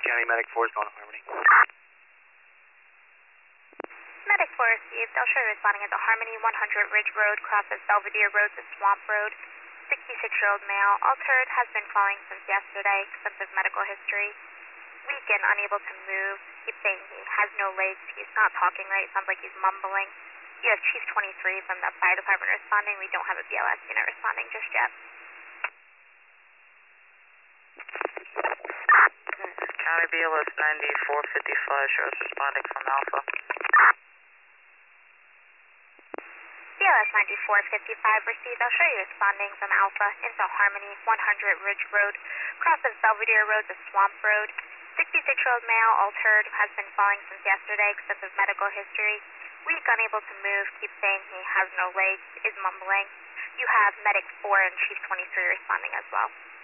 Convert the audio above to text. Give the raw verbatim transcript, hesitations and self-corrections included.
County Medic four is going to Harmony. Medic four received. I'll show you responding at the Harmony one hundred Ridge Road, crosses Belvedere Road to Swamp Road. sixty-six-year-old male, altered, has been falling since yesterday. Extensive medical history. Weak and unable to move. Keeps saying he has no legs. He's not talking right. Sounds like he's mumbling. You have Chief twenty-three from the fire department responding. We don't have a B L S unit responding just yet. County B L S ninety-four fifty-five, shows responding from Alpha. B L S ninety-four fifty-five received. I'll show you responding from Alpha into Harmony one hundred Ridge Road, crosses Belvedere Road to Swamp Road. sixty-six-year-old male, altered, has been falling since yesterday. Extensive medical history. Weak, unable to move. Keeps saying he has no legs. Is mumbling. You have Medic four and Chief twenty-three responding as well.